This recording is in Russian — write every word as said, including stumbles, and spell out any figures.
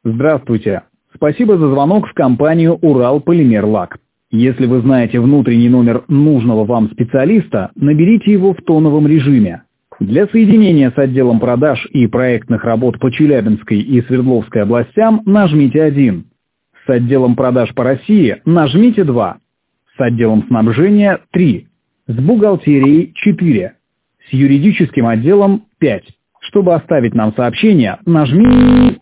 Здравствуйте. Спасибо за звонок в компанию «Уралполимерлак». Если вы знаете внутренний номер нужного вам специалиста, наберите его в тоновом режиме. Для соединения с отделом продаж и проектных работ по Челябинской и Свердловской областям нажмите один. С отделом продаж по России нажмите два. С отделом снабжения три. С бухгалтерией четыре. С юридическим отделом пять. Чтобы оставить нам сообщение, нажмите...